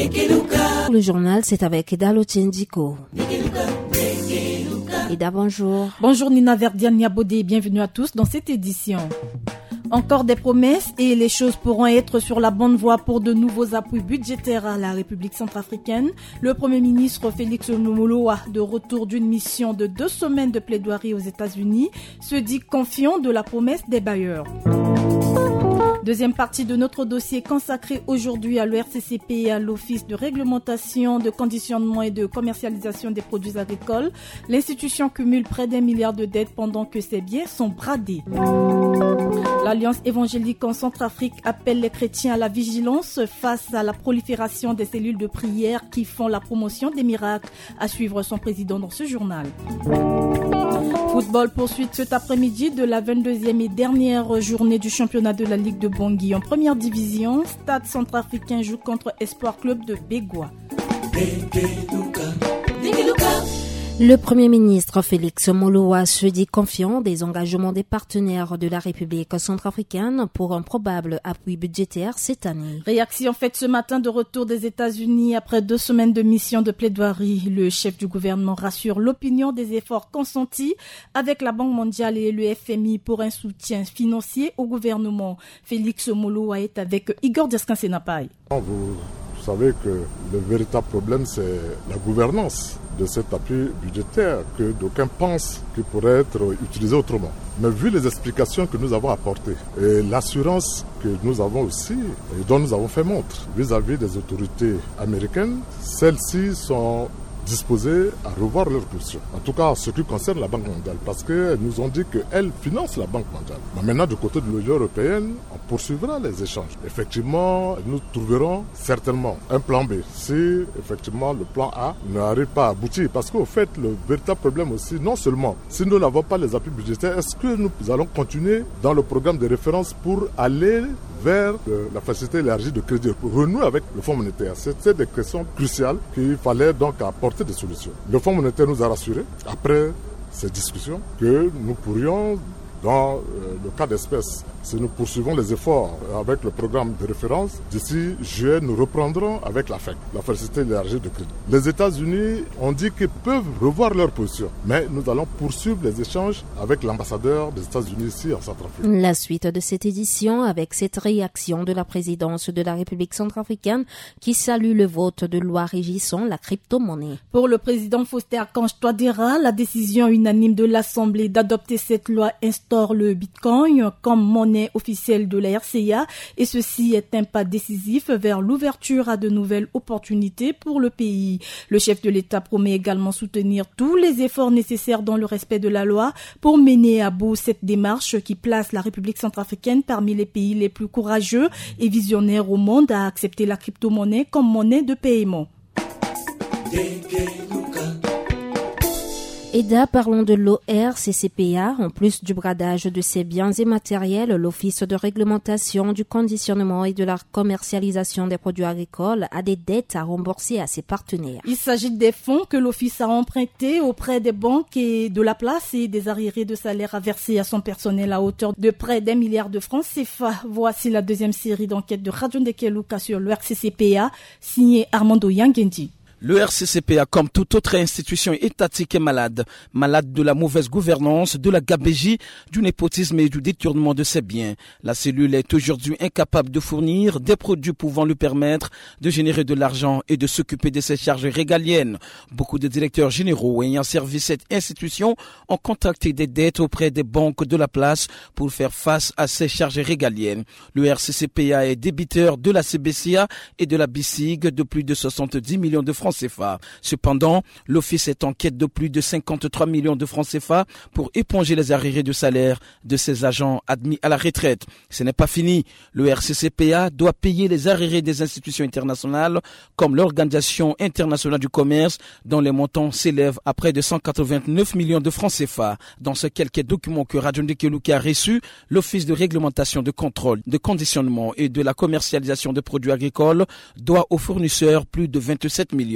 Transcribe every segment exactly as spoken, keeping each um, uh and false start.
Le journal, c'est avec Eda Lotendiko. Eda, bonjour. Bonjour Nina Verdiane Niabodé, bienvenue à tous dans cette édition. Encore des promesses et les choses pourront être sur la bonne voie pour de nouveaux appuis budgétaires à la République centrafricaine. Le Premier ministre Félix Moloa, de retour d'une mission de deux semaines de plaidoirie aux États-Unis, se dit confiant de la promesse des bailleurs. Deuxième partie de notre dossier consacré aujourd'hui à l'O R C C P et à l'Office de réglementation, de conditionnement et de commercialisation des produits agricoles. L'institution cumule près d'un milliard de dettes pendant que ses biens sont bradés. L'Alliance évangélique en Centrafrique appelle les chrétiens à la vigilance face à la prolifération des cellules de prière qui font la promotion des miracles, à suivre son président dans ce journal. Football, poursuite cet après-midi de la vingt-deuxième et dernière journée du championnat de la Ligue de Bangui en première division. Stade centrafricain joue contre Espoir Club de Bégua. Le Premier ministre Félix Moloa se dit confiant des engagements des partenaires de la République centrafricaine pour un probable appui budgétaire cette année. Réaction faite ce matin de retour des États-Unis après deux semaines de mission de plaidoirie. Le chef du gouvernement rassure l'opinion des efforts consentis avec la Banque mondiale et le F M I pour un soutien financier au gouvernement. Félix Moloa est avec Igor Descansenapai. Vous savez que le véritable problème, c'est la gouvernance de cet appui budgétaire que d'aucuns pensent qu'il pourrait être utilisé autrement. Mais vu les explications que nous avons apportées et l'assurance que nous avons aussi et dont nous avons fait montre vis-à-vis des autorités américaines, celles-ci sont disposées à revoir leur position. En tout cas, en ce qui concerne la Banque mondiale, parce qu'elles nous ont dit qu'elles financent la Banque mondiale. Mais maintenant, du côté de l'Union européenne, on poursuivra les échanges. Effectivement, nous trouverons certainement un plan B si, effectivement, le plan A n'arrive pas à aboutir. Parce qu'au fait, le véritable problème aussi, non seulement, si nous n'avons pas les appuis budgétaires, est-ce que nous allons continuer dans le programme de référence pour aller vers la facilité élargie de crédit, pour renouer avec le Fonds monétaire? C'était des questions cruciales qu'il fallait donc apporter des solutions. Le Fonds monétaire nous a rassurés, après ces discussions, que nous pourrions, dans le cas d'espèce, si nous poursuivons les efforts avec le programme de référence, d'ici juillet, nous reprendrons avec la F E C, la facilité élargie de crédit. Les États-Unis ont dit qu'ils peuvent revoir leur position, mais nous allons poursuivre les échanges avec l'ambassadeur des États-Unis ici en Centrafrique. La suite de cette édition avec cette réaction de la présidence de la République centrafricaine qui salue le vote de loi régissant la crypto-monnaie. Pour le président Faustin Archange Touadéra, la décision unanime de l'Assemblée d'adopter cette loi instaure le Bitcoin comme monnaie officielle de la R C A et ceci est un pas décisif vers l'ouverture à de nouvelles opportunités pour le pays. Le chef de l'État promet également soutenir tous les efforts nécessaires dans le respect de la loi pour mener à bout cette démarche qui place la République centrafricaine parmi les pays les plus courageux et visionnaires au monde à accepter la crypto-monnaie comme monnaie de paiement. Eda, parlons de l'O R C C P A. En plus du bradage de ses biens et matériels, l'Office de réglementation, du conditionnement et de la commercialisation des produits agricoles a des dettes à rembourser à ses partenaires. Il s'agit des fonds que l'Office a empruntés auprès des banques et de la place et des arriérés de salaire à verser à son personnel à hauteur de près d'un milliard de francs C F A. Voici la deuxième série d'enquêtes de Radio Ndekeluka sur l'O R C C P A, signée Armando Yangendi. Le R C C P A, comme toute autre institution étatique, est malade. Malade de la mauvaise gouvernance, de la gabegie, du népotisme et du détournement de ses biens. La cellule est aujourd'hui incapable de fournir des produits pouvant lui permettre de générer de l'argent et de s'occuper de ses charges régaliennes. Beaucoup de directeurs généraux ayant servi cette institution ont contracté des dettes auprès des banques de la place pour faire face à ces charges régaliennes. Le R C C P A est débiteur de la C B C A et de la B I C I G de plus de soixante-dix millions de francs C F A. Cependant, l'Office est en quête de plus de cinquante-trois millions de francs C F A pour éponger les arriérés de salaire de ses agents admis à la retraite. Ce n'est pas fini. Le R C C P A doit payer les arriérés des institutions internationales comme l'Organisation internationale du commerce dont les montants s'élèvent à près de cent quatre-vingt-neuf millions de francs C F A. Dans ce quelques documents que Radio Ndekeluka a reçus, l'Office de réglementation, de contrôle, de conditionnement et de la commercialisation de produits agricoles doit aux fournisseurs plus de vingt-sept millions.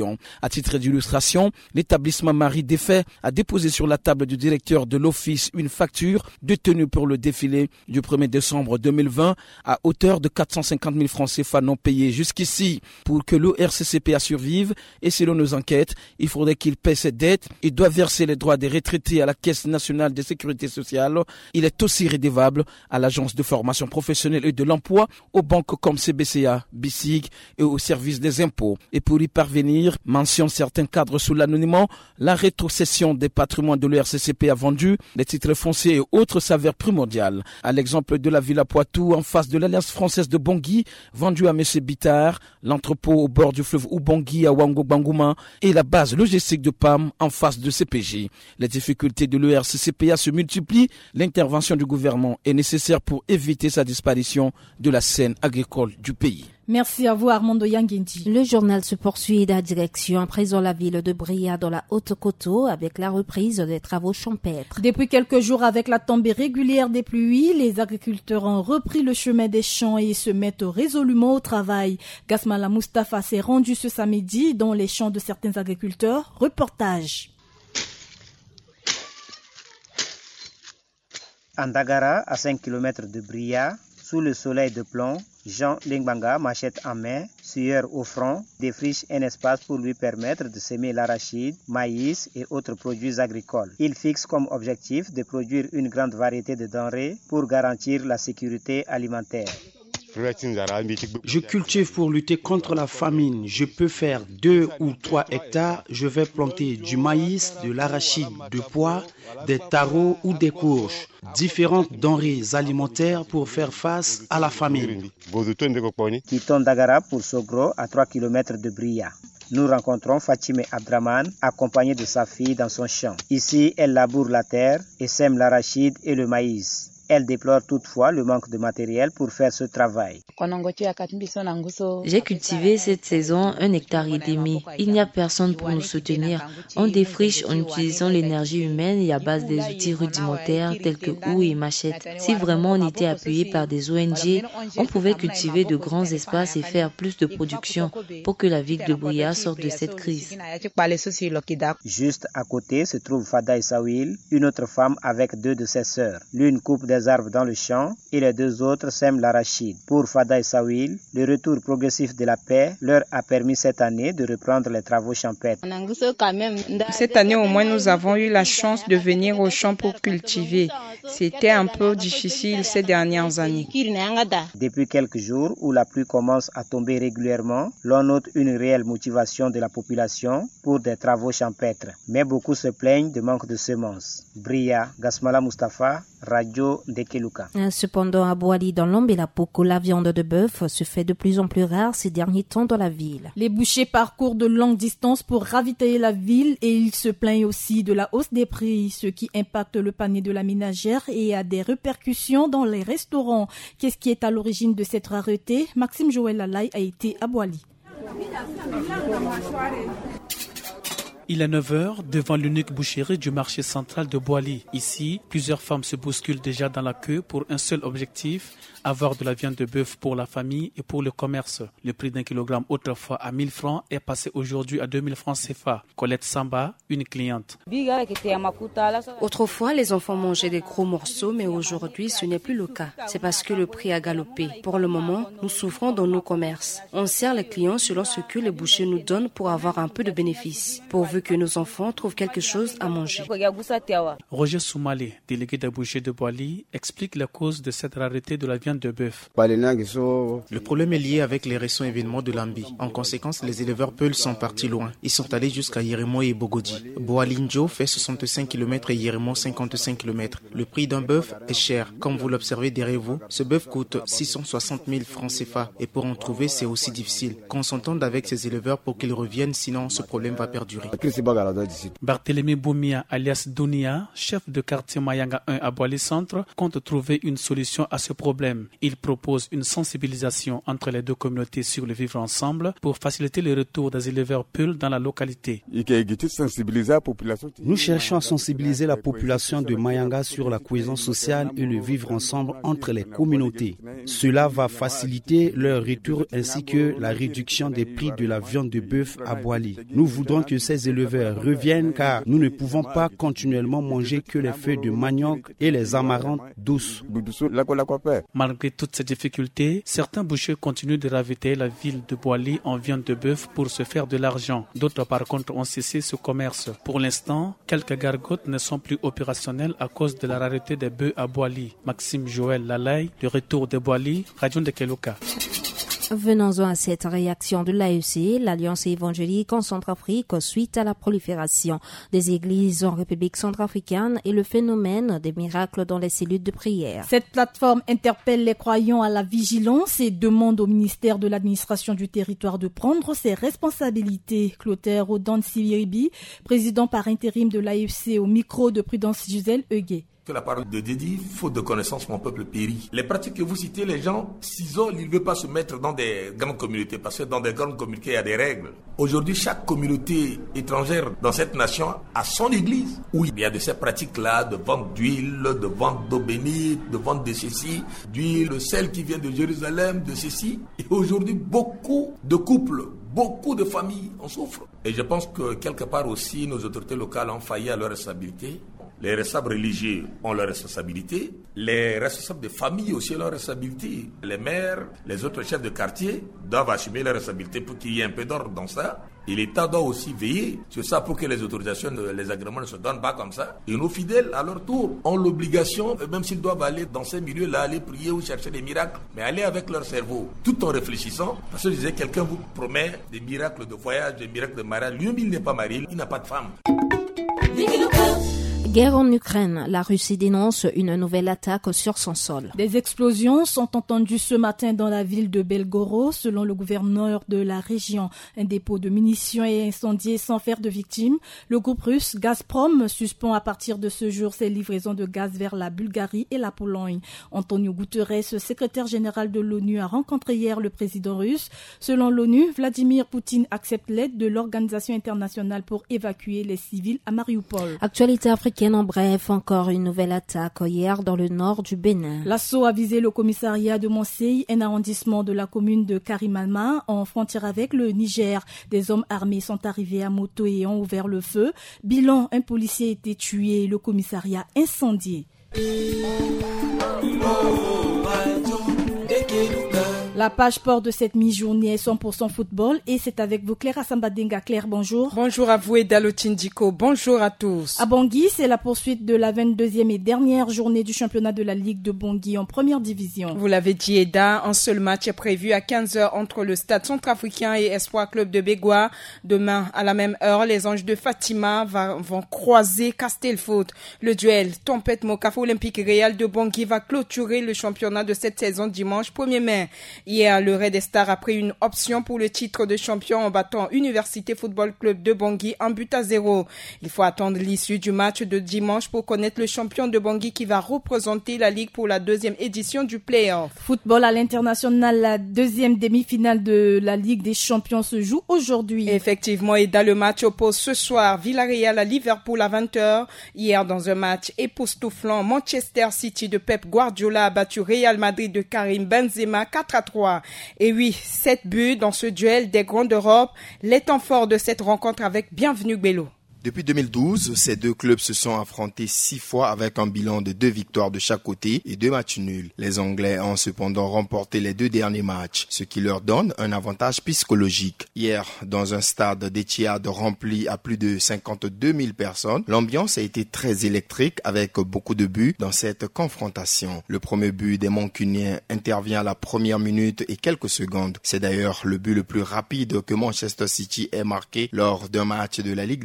production. À titre d'illustration, l'établissement Marie Défait a déposé sur la table du directeur de l'office une facture détenue pour le défilé du premier décembre deux mille vingt à hauteur de quatre cent cinquante mille francs C F A non payés jusqu'ici. Pour que l'O R C C P A survive, et selon nos enquêtes, il faudrait qu'il paie ses dettes. Il doit verser les droits des retraités à la Caisse nationale de sécurité sociale. Il est aussi rédevable à l'Agence de formation professionnelle et de l'emploi, aux banques comme C B C A, B I C I G et au service des impôts. Et pour y parvenir, mentionne certains cadres sous l'anonymat, la rétrocession des patrimoines de l'O R C C P A vendus, les titres fonciers et autres s'avère primordial. À l'exemple de la Villa Poitou, en face de l'Alliance française de Bangui, vendue à M. Bittard, l'entrepôt au bord du fleuve Ubangui à Wango Bangouma et la base logistique de P A M en face de C P J. Les difficultés de l'O R C C P A se multiplient. L'intervention du gouvernement est nécessaire pour éviter sa disparition de la scène agricole du pays. Merci à vous Armando Yanguinti. Le journal se poursuit la direction à présent la ville de Bria dans la Haute-Coteau avec la reprise des travaux champêtres. Depuis quelques jours, avec la tombée régulière des pluies, les agriculteurs ont repris le chemin des champs et se mettent résolument au travail. Gasmala Mustafa s'est rendu ce samedi dans les champs de certains agriculteurs. Reportage. Andagara, à cinq kilomètres de Bria, sous le soleil de plomb, Jean Lingbanga, machette en main, sueur au front, défriche un espace pour lui permettre de semer l'arachide, maïs et autres produits agricoles. Il fixe comme objectif de produire une grande variété de denrées pour garantir la sécurité alimentaire. Je cultive pour lutter contre la famine. Je peux faire deux ou trois hectares. Je vais planter du maïs, de l'arachide, du pois, des taros ou des courges. Différentes denrées alimentaires pour faire face à la famine. Quittons Dagara pour Sogro, à trois kilomètres de Bria. Nous rencontrons Fatime Abdraman, accompagnée de sa fille dans son champ. Ici, elle laboure la terre et sème l'arachide et le maïs. Elle déplore toutefois le manque de matériel pour faire ce travail. J'ai cultivé cette saison un hectare et demi. Il n'y a personne pour nous soutenir. On défriche en utilisant l'énergie humaine et à base des outils rudimentaires tels que houes et machettes. Si vraiment on était appuyé par des O N G, on pouvait cultiver de grands espaces et faire plus de production pour que la ville de Bria sorte de cette crise. Juste à côté se trouve Fada Issawil, une autre femme avec deux de ses sœurs. L'une coupe des arbres dans le champ et les deux autres sèment l'arachide. Pour Fada Issawil, le retour progressif de la paix leur a permis cette année de reprendre les travaux champêtres. Cette année au moins nous avons eu la chance de venir au champ pour cultiver. C'était un peu difficile ces dernières années. Depuis quelques jours où la pluie commence à tomber régulièrement, l'on note une réelle motivation de la population pour des travaux champêtres. Mais beaucoup se plaignent de manque de semences. Bria, Gasmala Mustafa, Radio Dekeluka. Cependant, à Boali, dans l'Ombela-Poko, la viande de bœuf se fait de plus en plus rare ces derniers temps dans la ville. Les bouchers parcourent de longues distances pour ravitailler la ville et ils se plaignent aussi de la hausse des prix, ce qui impacte le panier de la ménagère et a des répercussions dans les restaurants. Qu'est-ce qui est à l'origine de cette rareté? Maxime Joël Alaï a été à Boali. Il est neuf heures devant l'unique boucherie du marché central de Boali. Ici, plusieurs femmes se bousculent déjà dans la queue pour un seul objectif, avoir de la viande de bœuf pour la famille et pour le commerce. Le prix d'un kilogramme autrefois à mille francs est passé aujourd'hui à deux mille francs C F A. Colette Samba, une cliente. Autrefois, les enfants mangeaient des gros morceaux, mais aujourd'hui, ce n'est plus le cas. C'est parce que le prix a galopé. Pour le moment, nous souffrons dans nos commerces. On sert les clients selon ce que les bouchers nous donnent pour avoir un peu de bénéfice, pourvu que nos enfants trouvent quelque chose à manger. Roger Soumalé, délégué des bouchers de Boali, explique la cause de cette rareté de la viande de bœuf. Le problème est lié avec les récents événements de Lambi. En conséquence, les éleveurs Peul sont partis loin. Ils sont allés jusqu'à Yeremo et Bogodi. Boalinjo fait soixante-cinq kilomètres et Yeremo cinquante-cinq kilomètres. Le prix d'un bœuf est cher. Comme vous l'observez derrière vous, ce bœuf coûte six cent soixante mille francs C F A et pour en trouver, c'est aussi difficile. Qu'on s'entende avec ces éleveurs pour qu'ils reviennent, sinon ce problème va perdurer. Barthélémy Boumia, alias Dounia, chef de quartier Mayanga un à Boali Centre, compte trouver une solution à ce problème. Il propose une sensibilisation entre les deux communautés sur le vivre ensemble pour faciliter le retour des éleveurs peuls dans la localité. Nous cherchons à sensibiliser la population de Mayanga sur la cohésion sociale et le vivre ensemble entre les communautés. Cela va faciliter leur retour ainsi que la réduction des prix de la viande de bœuf à Boali. Nous voudrons que ces éleveurs reviennent car nous ne pouvons pas continuellement manger que les feuilles de manioc et les amarantes douces. Malgré toutes ces difficultés, certains bouchers continuent de ravitailler la ville de Boali en viande de bœuf pour se faire de l'argent. D'autres par contre ont cessé ce commerce. Pour l'instant, quelques gargotes ne sont plus opérationnelles à cause de la rareté des bœufs à Boali. Maxime Joël Lalaye, de retour de Boali, Radio de Keloka. Venons-en à cette réaction de l'A E C, l'Alliance évangélique en Centrafrique, suite à la prolifération des églises en République centrafricaine et le phénomène des miracles dans les cellules de prière. Cette plateforme interpelle les croyants à la vigilance et demande au ministère de l'administration du territoire de prendre ses responsabilités. Clotaire Odan-Siviribi, président par intérim de l'A E C, au micro de Prudence Gisèle Eugué. Que la parole de Dieu dit, faute de connaissance, mon peuple périt. Les pratiques que vous citez, les gens s'isolent, ils ne veulent pas se mettre dans des grandes communautés, parce que dans des grandes communautés, il y a des règles. Aujourd'hui, chaque communauté étrangère dans cette nation a son église, où il y a de ces pratiques-là, de vente d'huile, de vente d'eau bénite, de vente de ceci, d'huile, de sel qui vient de Jérusalem, de ceci. Et aujourd'hui, beaucoup de couples, beaucoup de familles en souffrent. Et je pense que quelque part aussi, nos autorités locales ont failli à leur responsabilité. Les responsables religieux ont leur responsabilité. Les responsables de famille aussi ont leur responsabilité. Les maires, les autres chefs de quartier doivent assumer leur responsabilité pour qu'il y ait un peu d'ordre dans ça. Et l'État doit aussi veiller sur ça pour que les autorisations, les agréments ne se donnent pas comme ça. Et nos fidèles, à leur tour, ont l'obligation, même s'ils doivent aller dans ces milieux-là, aller prier ou chercher des miracles, mais aller avec leur cerveau, tout en réfléchissant. Parce que je disais, quelqu'un vous promet des miracles de voyage, des miracles de mariage. Lui-même, il n'est pas marié, il n'a pas de femme. Guerre en Ukraine, la Russie dénonce une nouvelle attaque sur son sol. Des explosions sont entendues ce matin dans la ville de Belgorod, selon le gouverneur de la région. Un dépôt de munitions est incendié sans faire de victimes. Le groupe russe Gazprom suspend à partir de ce jour ses livraisons de gaz vers la Bulgarie et la Pologne. Antonio Guterres, secrétaire général de l'ONU, a rencontré hier le président russe. Selon l'ONU, Vladimir Poutine accepte l'aide de l'Organisation internationale pour évacuer les civils à Mariupol. Actualité africaine en bref, encore une nouvelle attaque hier dans le nord du Bénin. L'assaut a visé le commissariat de Montsei, un arrondissement de la commune de Karimama, en frontière avec le Niger. Des hommes armés sont arrivés à moto et ont ouvert le feu. Bilan, un policier a été tué, le commissariat incendié. La page sport de cette mi-journée est cent pour cent football et c'est avec vous Claire Assambadenga. Claire, bonjour. Bonjour à vous et Dalotindiko. Bonjour à tous. À Bangui, c'est la poursuite de la vingt-deuxième et dernière journée du championnat de la Ligue de Bangui en première division. Vous l'avez dit, Eda, un seul match est prévu à quinze heures entre le Stade centrafricain et Espoir Club de Bégua. Demain, à la même heure, les Anges de Fatima va, vont croiser Castelfoot. Le duel Tempête Mokafo Olympique Réal de Bangui va clôturer le championnat de cette saison dimanche premier mai. Hier, le Red Star a pris une option pour le titre de champion en battant Université Football Club de Bangui un but à zéro. Il faut attendre l'issue du match de dimanche pour connaître le champion de Bangui qui va représenter la Ligue pour la deuxième édition du play-off. Football à l'international, la deuxième demi-finale de la Ligue des champions se joue aujourd'hui. Effectivement, et dans le match oppose ce soir Villarreal à Liverpool à vingt heures. Hier, dans un match époustouflant, Manchester City de Pep Guardiola a battu Real Madrid de Karim Benzema quatre à trois. Et oui, sept buts dans ce duel des grands d'Europe, les temps forts de cette rencontre avec Bienvenue Bello. Depuis deux mille douze, ces deux clubs se sont affrontés six fois avec un bilan de deux victoires de chaque côté et deux matchs nuls. Les Anglais ont cependant remporté les deux derniers matchs, ce qui leur donne un avantage psychologique. Hier, dans un stade d'Etihad rempli à plus de cinquante-deux mille personnes, l'ambiance a été très électrique avec beaucoup de buts dans cette confrontation. Le premier but des Mancuniens intervient à la première minute et quelques secondes. C'est d'ailleurs le but le plus rapide que Manchester City ait marqué lors d'un match de la Ligue des Champions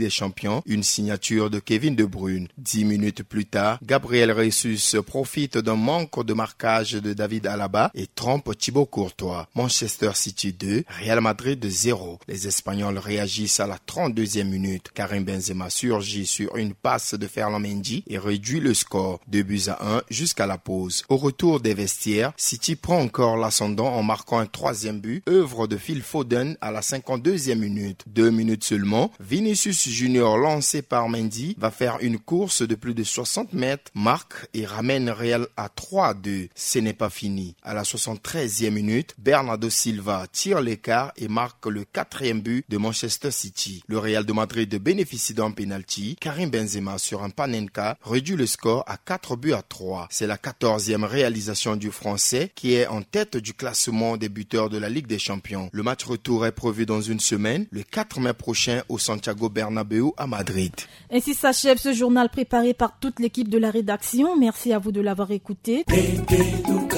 Lorient, une signature de Kevin De Bruyne. Dix minutes plus tard, Gabriel Jesus profite d'un manque de marquage de David Alaba et trompe Thibaut Courtois. Manchester City deux, Real Madrid zéro. Les Espagnols réagissent à la trente-deuxième minute. Karim Benzema surgit sur une passe de Ferland Mendy et réduit le score. deux buts à un jusqu'à la pause. Au retour des vestiaires, City prend encore l'ascendant en marquant un troisième but, œuvre de Phil Foden à la cinquante-deuxième minute. Deux minutes seulement, Vinicius Junior lancé par Mendy va faire une course de plus de soixante mètres, marque et ramène Real à trois à deux. Ce n'est pas fini. À la soixante-treizième minute, Bernardo Silva tire l'écart et marque le quatrième but de Manchester City. Le Real de Madrid bénéficie d'un penalty. Karim Benzema sur un Panenka réduit le score à quatre buts à trois. C'est la quatorzième réalisation du Français qui est en tête du classement des buteurs de la Ligue des Champions. Le match retour est prévu dans une semaine, le quatre mai prochain au Santiago Bernabéu à Madrid. Ainsi s'achève ce journal préparé par toute l'équipe de la rédaction. Merci à vous de l'avoir écouté.